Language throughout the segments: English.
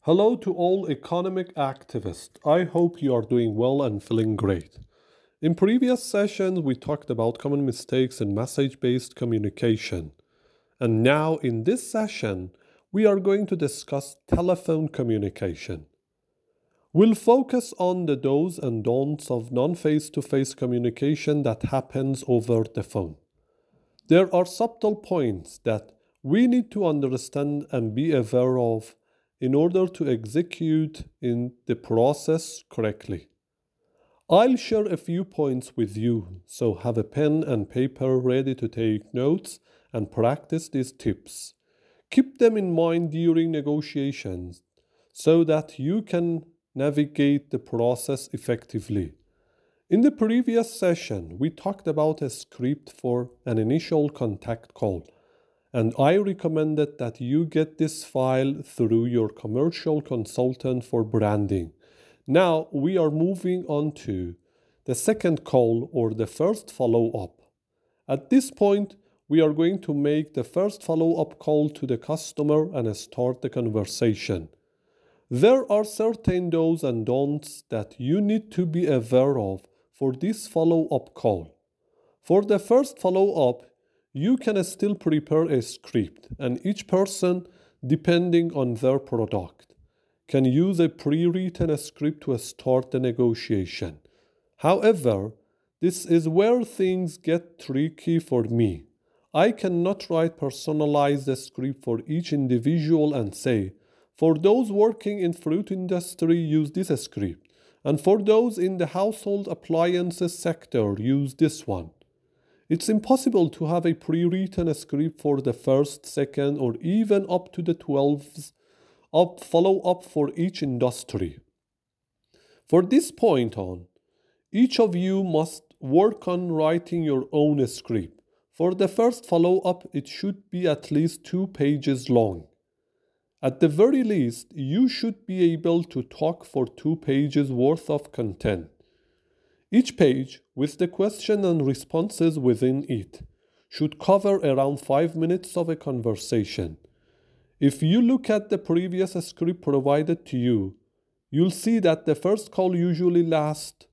Hello to all economic activists. I hope you are doing well and feeling great. In previous sessions, we talked about common mistakes in message based communication. And now, in this session, we are going to discuss telephone communication. We'll focus on the do's and don'ts of non face to face communication that happens over the phone. There are subtle points that we need to understand and be aware of in order to execute in the process correctly. I'll share a few points with you, so have a pen and paper ready to take notes and practice these tips. Keep them in mind during negotiations so that you can navigate the process effectively. In the previous session, we talked about a script for an initial contact call, and I recommended that you get this file through your commercial consultant for branding. Now we are moving on to the second call or the first follow-up. At this point, we are going to make the first follow-up call to the customer and start the conversation. There are certain do's and don'ts that you need to be aware of for this follow-up call. For the first follow-up, you can still prepare a script, and each person, depending on their product, can use a pre-written script to start the negotiation. However, this is where things get tricky for me. I cannot write personalized script for each individual and say, for those working in fruit industry, use this script, and for those in the household appliances sector, use this one. It's impossible to have a pre-written script for the first, second, or even up to the 12th follow-up for each industry. For this point on, each of you must work on writing your own script. For the first follow-up, it should be at least 2 pages long. At the very least, you should be able to talk for 2 pages worth of content. Each page, with the question and responses within it, should cover around 5 minutes of a conversation. If you look at the previous script provided to you, you'll see that the first call usually lasts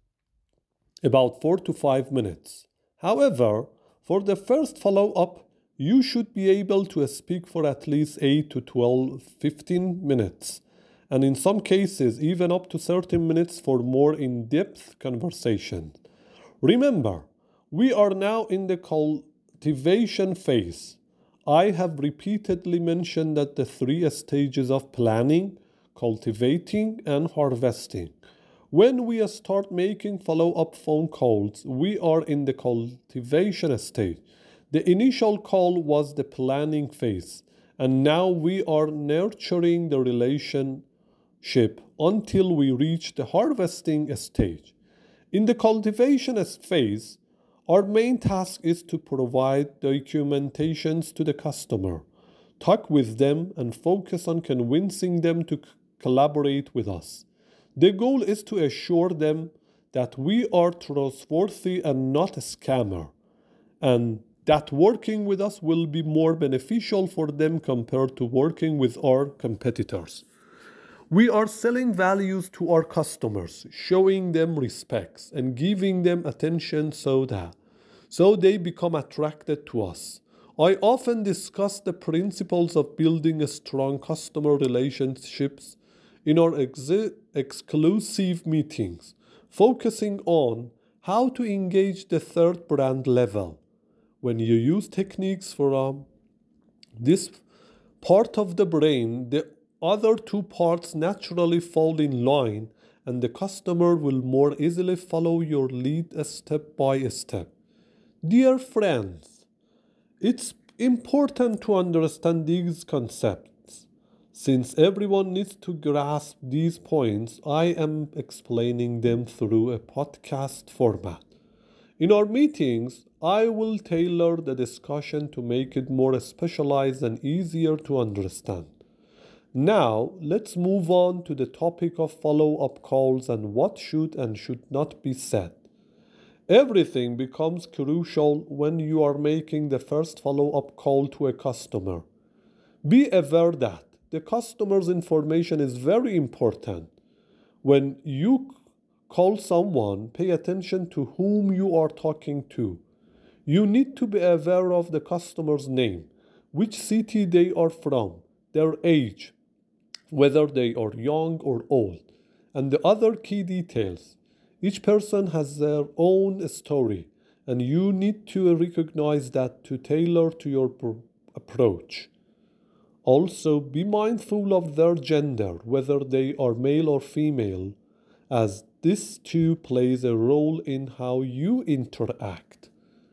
about 4 to 5 minutes. However, for the first follow-up, you should be able to speak for at least 8 to 12, 15 minutes, and in some cases, even up to 30 minutes for more in-depth conversation. Remember, we are now in the cultivation phase. I have repeatedly mentioned that the 3 stages of planning, cultivating, and harvesting. When we start making follow-up phone calls, we are in the cultivation stage. The initial call was the planning phase, and now we are nurturing the relationship until we reach the harvesting stage. In the cultivation phase, our main task is to provide documentations to the customer, talk with them, and focus on convincing them to collaborate with us. The goal is to assure them that we are trustworthy and not a scammer, and that working with us will be more beneficial for them compared to working with our competitors. We are selling values to our customers, showing them respect and giving them attention so they become attracted to us. I often discuss the principles of building strong customer relationships in our exclusive meetings, focusing on how to engage the third brand level. When you use techniques for this part of the brain, the other 2 parts naturally fall in line, and the customer will more easily follow your lead step by step. Dear friends, it's important to understand these concepts. Since everyone needs to grasp these points, I am explaining them through a podcast format. In our meetings, I will tailor the discussion to make it more specialized and easier to understand. Now, let's move on to the topic of follow-up calls and what should and should not be said. Everything becomes crucial when you are making the first follow-up call to a customer. Be aware that the customer's information is very important. When you call someone, pay attention to whom you are talking to. You need to be aware of the customer's name, which city they are from, their age, whether they are young or old, and the other key details. Each person has their own story, and you need to recognize that to tailor to your approach. Also, be mindful of their gender, whether they are male or female, as this too plays a role in how you interact.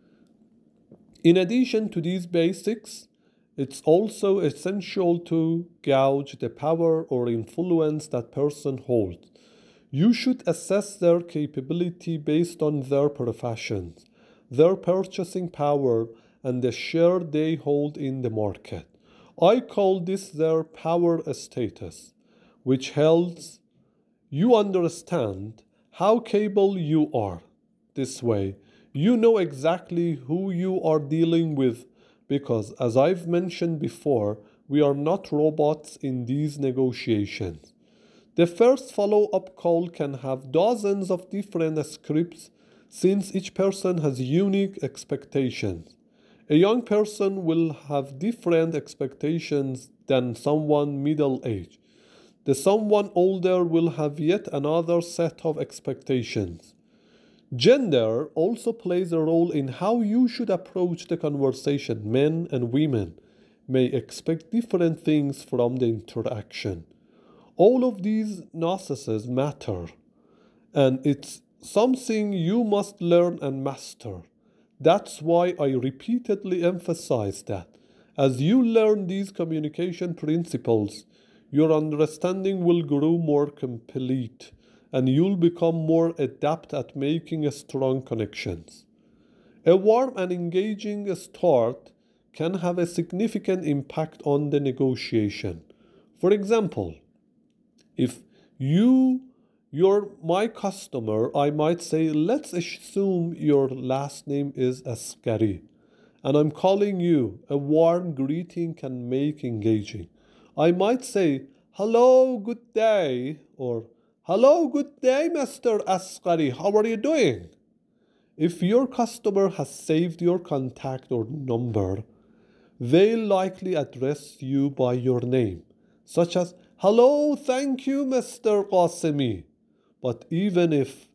In addition to these basics, it's also essential to gauge the power or influence that person holds. You should assess their capability based on their professions, their purchasing power, and the share they hold in the market. I call this their power status, which helps you understand how capable you are. This way, you know exactly who you are dealing with because, as I've mentioned before, we are not robots in these negotiations. The first follow-up call can have dozens of different scripts since each person has unique expectations. A young person will have different expectations than someone middle-aged. The someone older will have yet another set of expectations. Gender also plays a role in how you should approach the conversation. Men and women may expect different things from the interaction. All of these nuances matter, and it's something you must learn and master. That's why I repeatedly emphasize that. As you learn these communication principles, your understanding will grow more complete and you'll become more adept at making strong connections. A warm and engaging start can have a significant impact on the negotiation. For example, if you're my customer, I might say, let's assume your last name is Asghari, and I'm calling you. A warm greeting can make engaging. I might say, hello, good day, or hello, good day, Mr. Asghari. How are you doing? If your customer has saved your contact or number, they'll likely address you by your name, such as, hello, thank you, Mr. Qasemi. But even if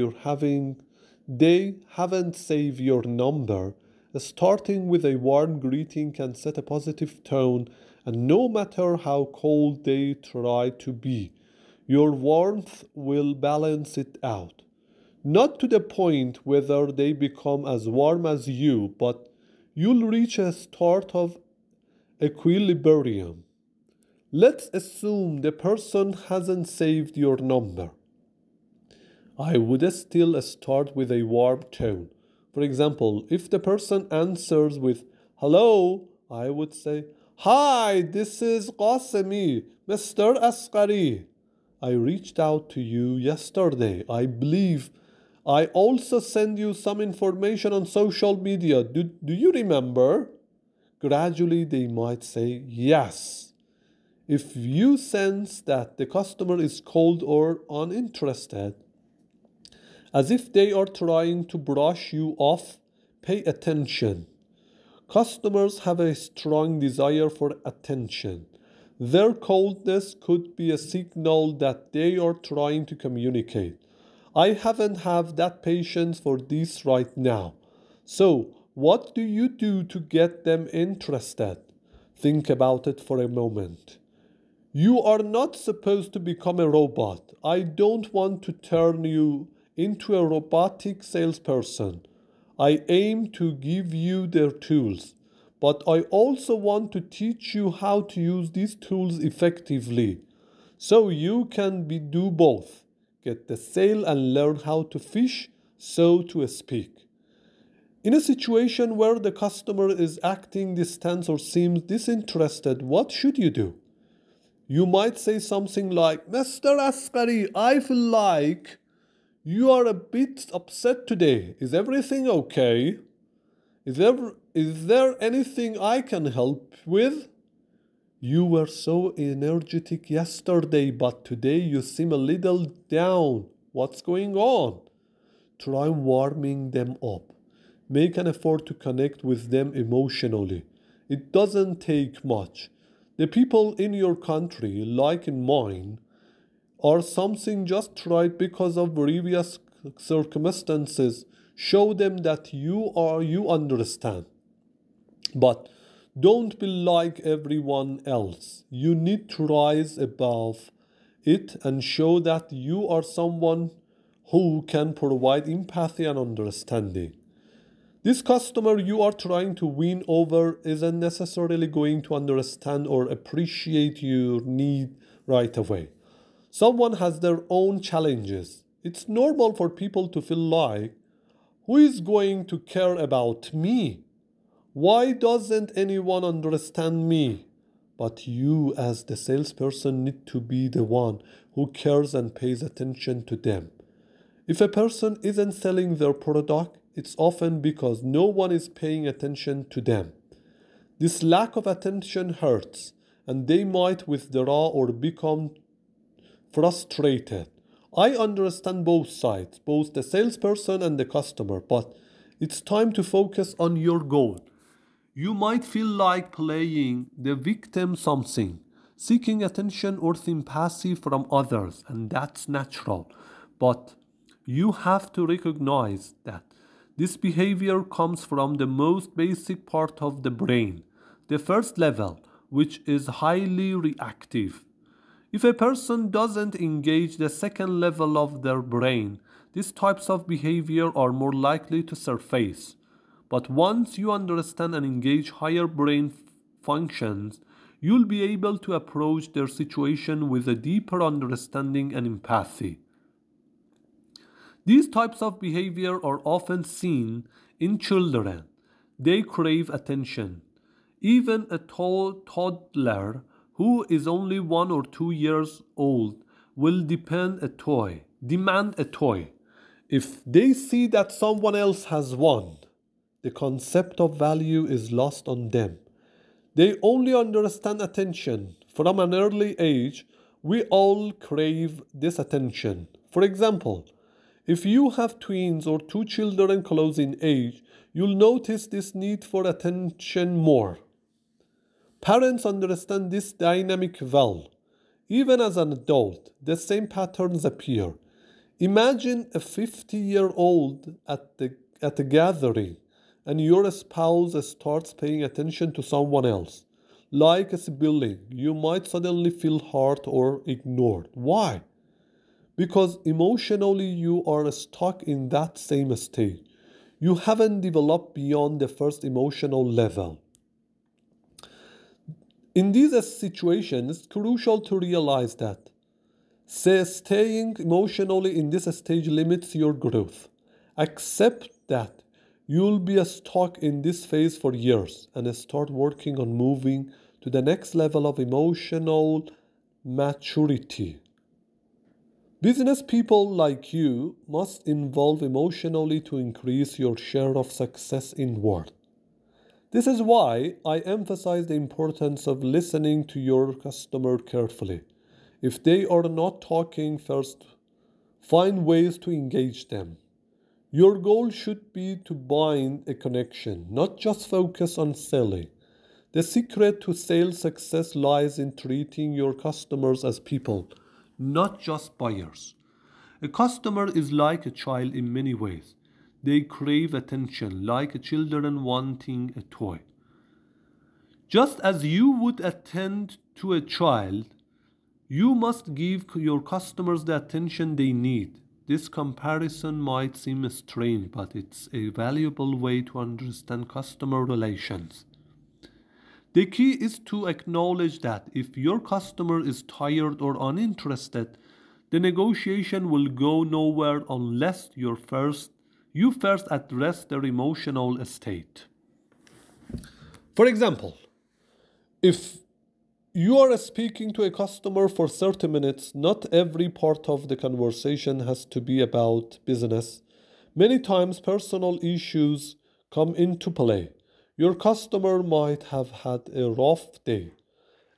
they haven't saved your number, starting with a warm greeting can set a positive tone, and no matter how cold they try to be, your warmth will balance it out. Not to the point whether they become as warm as you, but you'll reach a sort of equilibrium. Let's assume the person hasn't saved your number. I would still start with a warm tone. For example, if the person answers with hello, I would say, hi, this is Qasemi, Mr. Asghari. I reached out to you yesterday. I believe I also sent you some information on social media. Do you remember? Gradually, they might say yes. If you sense that the customer is cold or uninterested, as if they are trying to brush you off, pay attention. Customers have a strong desire for attention. Their coldness could be a signal that they are trying to communicate. I haven't have that patience for this right now. So, what do you do to get them interested? Think about it for a moment. You are not supposed to become a robot. I don't want to turn you into a robotic salesperson. I aim to give you their tools, but I also want to teach you how to use these tools effectively. So you can do both. Get the sale and learn how to fish, so to speak. In a situation where the customer is acting distant or seems disinterested, what should you do? You might say something like, Mr. Asghari, I feel like you are a bit upset today. Is everything okay? Is there anything I can help with? You were so energetic yesterday, but today you seem a little down. What's going on? Try warming them up. Make an effort to connect with them emotionally. It doesn't take much. The people in your country, like in mine, are something just right because of previous circumstances. Show them that you understand. But don't be like everyone else. You need to rise above it and show that you are someone who can provide empathy and understanding. This customer you are trying to win over isn't necessarily going to understand or appreciate your need right away. Someone has their own challenges. It's normal for people to feel like, who is going to care about me? Why doesn't anyone understand me? But you, as the salesperson, need to be the one who cares and pays attention to them. If a person isn't selling their product, it's often because no one is paying attention to them. This lack of attention hurts, and they might withdraw or become frustrated. I understand both sides, both the salesperson and the customer, but it's time to focus on your goal. You might feel like playing the victim something, seeking attention or sympathy from others, and that's natural. But you have to recognize that this behavior comes from the most basic part of the brain, the first level, which is highly reactive. If a person doesn't engage the second level of their brain, these types of behavior are more likely to surface. But once you understand and engage higher brain functions, you'll be able to approach their situation with a deeper understanding and empathy. These types of behavior are often seen in children. They crave attention. Even a toddler who is only 1 or 2 years old will demand a toy. If they see that someone else has one, the concept of value is lost on them. They only understand attention. From an early age, we all crave this attention. For example, if you have twins or two children close in age, you'll notice this need for attention more. Parents understand this dynamic well. Even as an adult, the same patterns appear. Imagine a 50-year-old at a gathering and your spouse starts paying attention to someone else. Like a sibling, you might suddenly feel hurt or ignored. Why? Because emotionally you are stuck in that same stage. You haven't developed beyond the first emotional level. In these situations, it's crucial to realize that staying emotionally in this stage limits your growth. Accept that you'll be stuck in this phase for years and start working on moving to the next level of emotional maturity. Business people like you must involve emotionally to increase your share of success in work. This is why I emphasize the importance of listening to your customer carefully. If they are not talking first, find ways to engage them. Your goal should be to bind a connection, not just focus on selling. The secret to sales success lies in treating your customers as people, not just buyers. A customer is like a child in many ways. They crave attention, like children wanting a toy. Just as you would attend to a child, you must give your customers the attention they need. This comparison might seem strange, but it's a valuable way to understand customer relations. The key is to acknowledge that if your customer is tired or uninterested, the negotiation will go nowhere unless you first address their emotional state. For example, if you are speaking to a customer for 30 minutes, not every part of the conversation has to be about business. Many times personal issues come into play. Your customer might have had a rough day,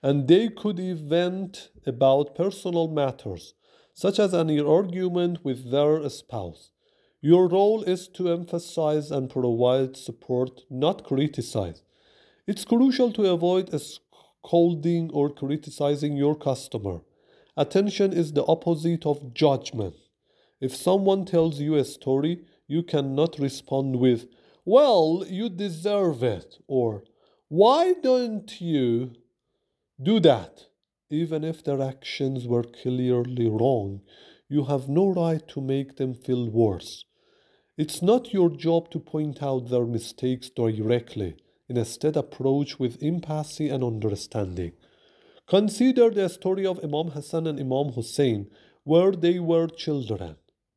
and they could vent about personal matters, such as an argument with their spouse. Your role is to emphasize and provide support, not criticize. It's crucial to avoid scolding or criticizing your customer. Attention is the opposite of judgment. If someone tells you a story, you cannot respond with, "Well, you deserve it," or "Why don't you do that?" Even if their actions were clearly wrong, you have no right to make them feel worse. It's not your job to point out their mistakes directly. Instead, approach with empathy and understanding. Consider the story of Imam Hassan and Imam Hussein, where they were children.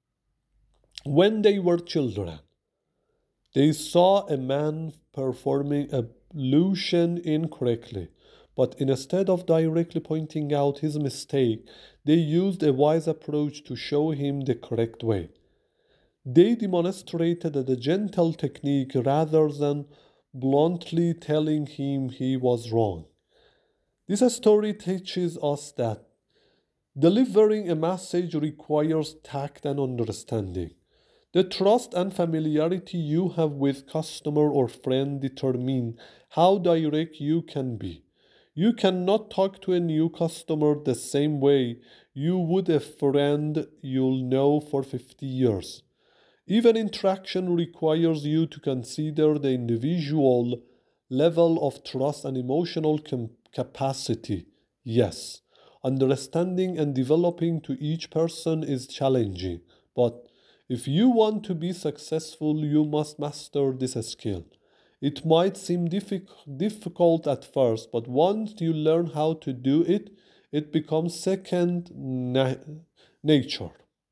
When they were children, they saw a man performing ablution incorrectly, but instead of directly pointing out his mistake, they used a wise approach to show him the correct way. They demonstrated a gentle technique rather than bluntly telling him he was wrong. This story teaches us that delivering a message requires tact and understanding. The trust and familiarity you have with customer or friend determine how direct you can be. You cannot talk to a new customer the same way you would a friend you'll know for 50 years. Even interaction requires you to consider the individual level of trust and emotional capacity. Yes, understanding and developing to each person is challenging, but if you want to be successful, you must master this skill. It might seem difficult at first, but once you learn how to do it, it becomes second nature.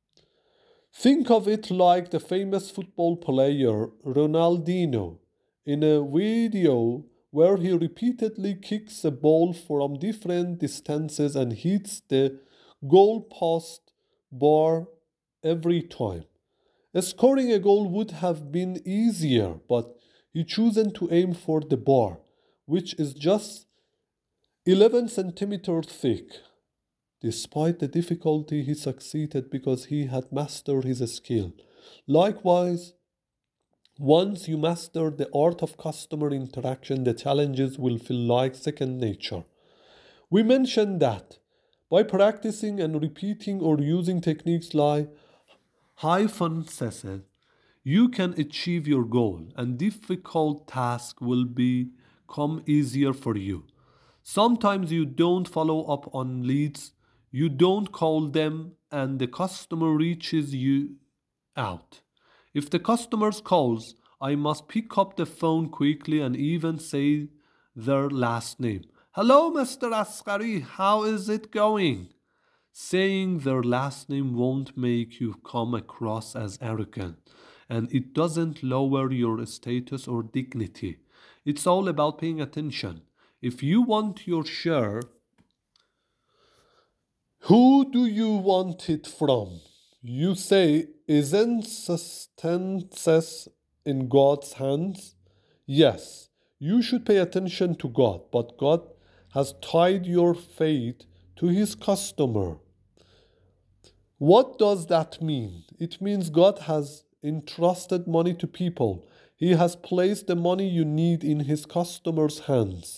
Think of it like the famous football player Ronaldinho in a video where he repeatedly kicks a ball from different distances and hits the goalpost bar every time. Scoring a goal would have been easier, but he chosen to aim for the bar, which is just 11 centimeters thick. Despite the difficulty, he succeeded because he had mastered his skill. Likewise, once you master the art of customer interaction, the challenges will feel like second nature. We mentioned that by practicing and repeating or using techniques like hypnosis, you can achieve your goal and difficult tasks will become easier for you. Sometimes you don't follow up on leads, you don't call them, and the customer reaches you out. If the customer calls, I must pick up the phone quickly and even say their last name. "Hello, Mr. Asghari, how is it going?" Saying their last name won't make you come across as arrogant, and it doesn't lower your status or dignity. It's all about paying attention. If you want your share, who do you want it from? You say, isn't sustenance in God's hands? Yes, you should pay attention to God, but God has tied your fate to his customer. What does that mean? It means God has entrusted money to people. He has placed the money you need in his customer's hands.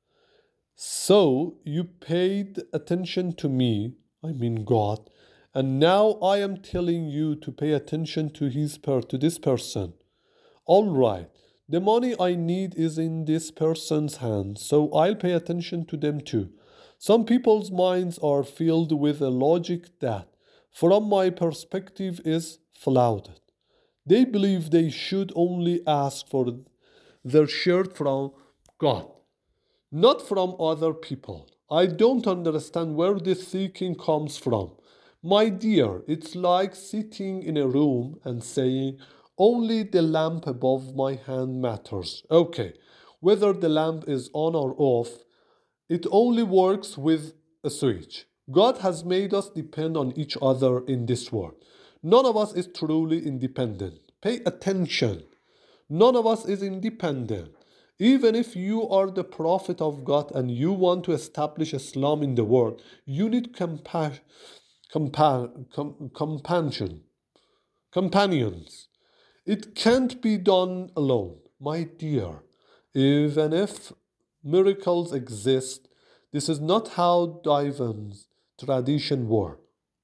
So you paid attention to me, I mean God, and now I am telling you to pay attention to this person. All right, the money I need is in this person's hands, so I'll pay attention to them too. Some people's minds are filled with a logic that, from my perspective, is flawed. They believe they should only ask for their share from God, not from other people. I don't understand where this thinking comes from. My dear, it's like sitting in a room and saying, only the lamp above my hand matters. Okay, whether the lamp is on or off, it only works with a switch. God has made us depend on each other in this world. None of us is truly independent. Pay attention. None of us is independent. Even if you are the prophet of God and you want to establish Islam in the world, you need compassion, companions. It can't be done alone, my dear. Even if miracles exist, this is not how Divan's tradition works.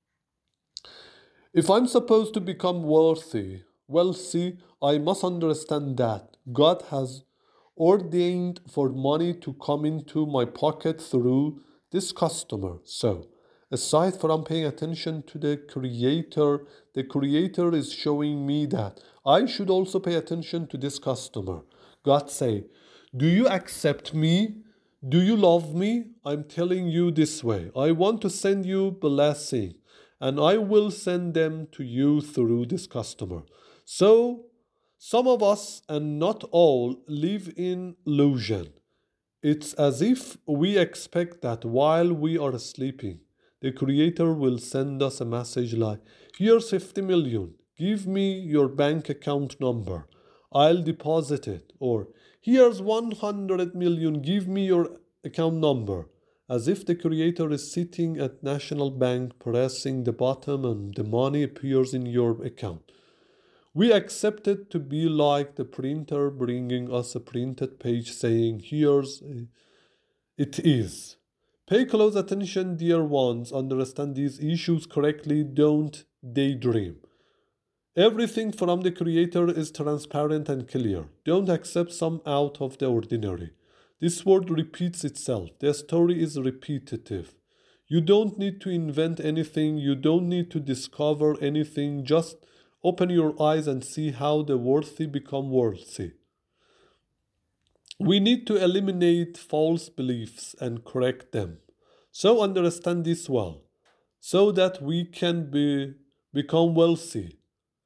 If I'm supposed to become wealthy, I must understand that God has ordained for money to come into my pocket through this customer. So, aside from paying attention to the Creator is showing me that I should also pay attention to this customer. God say, do you accept me? Do you love me? I'm telling you this way. I want to send you blessing and I will send them to you through this customer. So, some of us, and not all, live in illusion. It's as if we expect that while we are sleeping, the Creator will send us a message like, here's 50 million, give me your bank account number, I'll deposit it, or here's 100 million, give me your account number. As if the Creator is sitting at National Bank pressing the button and the money appears in your account. We accept it to be like the printer bringing us a printed page saying, it is. Pay close attention, dear ones. Understand these issues correctly. Don't daydream. Everything from the Creator is transparent and clear. Don't accept some out of the ordinary. This word repeats itself. The story is repetitive. You don't need to invent anything. You don't need to discover anything. Just open your eyes and see how the worthy become worthy. We need to eliminate false beliefs and correct them. So understand this well, so that we can become wealthy.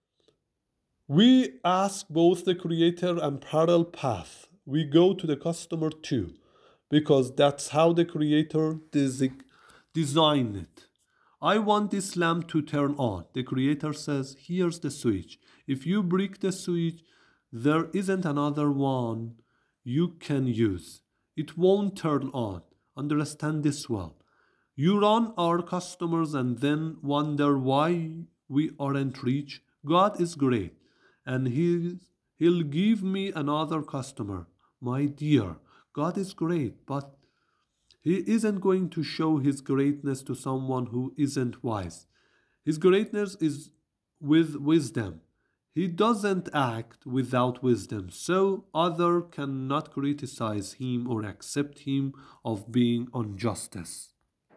We ask both the Creator and parallel path. We go to the customer too, because that's how the Creator designed it. I want this lamp to turn on. The Creator says, here's the switch. If you break the switch, there isn't another one you can use. It won't turn on. Understand this well. You run our customers and then wonder why we aren't rich. God is great, and He'll give me another customer. My dear, God is great, but He isn't going to show His greatness to someone who isn't wise. His greatness is with wisdom. He doesn't act without wisdom, so other cannot criticize him or accept him of being injustice.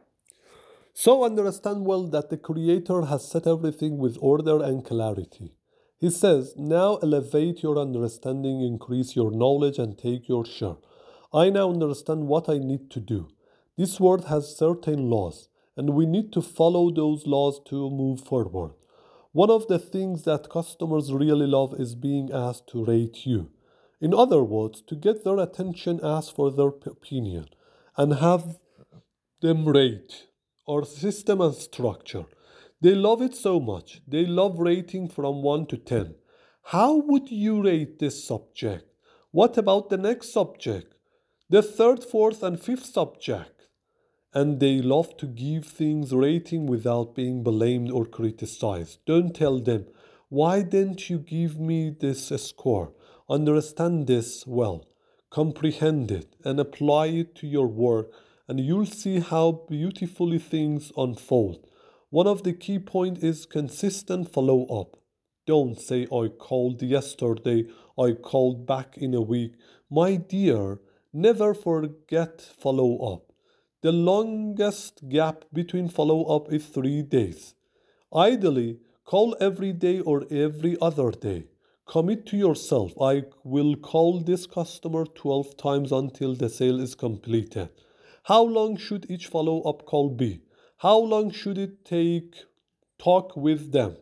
So understand well that the Creator has set everything with order and clarity. He says, now elevate your understanding, increase your knowledge, and take your share. I now understand what I need to do. This world has certain laws, and we need to follow those laws to move forward. One of the things that customers really love is being asked to rate you. In other words, to get their attention, ask for their opinion, and have them rate or system and structure. They love it so much. They love rating from 1 to 10. How would you rate this subject? What about the next subject? The third, fourth, and fifth subject? And they love to give things rating without being blamed or criticized. Don't tell them, why didn't you give me this score? Understand this well, comprehend it, and apply it to your work, and you'll see how beautifully things unfold. One of the key points is consistent follow up. Don't say, I called yesterday, I called back in a week. My dear, never forget follow up. The longest gap between follow up is 3 days. Ideally, call every day or every other day. Commit to yourself. I will call this customer 12 times until the sale is completed. How long should each follow up call be? How long should it take talk with them?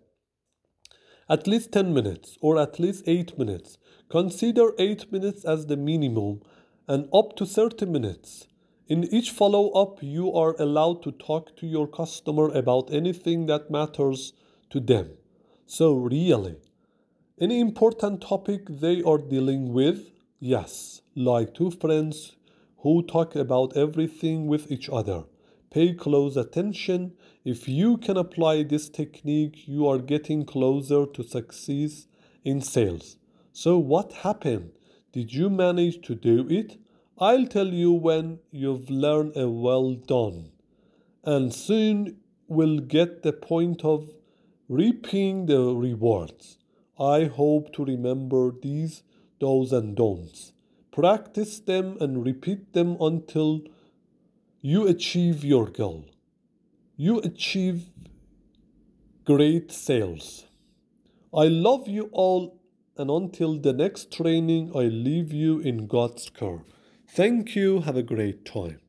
At least 10 minutes or at least 8 minutes. Consider 8 minutes as the minimum and up to 30 minutes. In each follow-up, you are allowed to talk to your customer about anything that matters to them. So really, any important topic they are dealing with? Yes. like two friends who talk about everything with each other. Pay close attention. If you can apply this technique, you are getting closer to success in sales. So, what happened? Did you manage to do it? I'll tell you when you've learned a well done. And soon we'll get the point of reaping the rewards. I hope to remember these do's and don'ts. Practice them and repeat them until you achieve your goal. You achieve great sales. I love you all, and until the next training, I leave you in God's care. Thank you. Have a great time.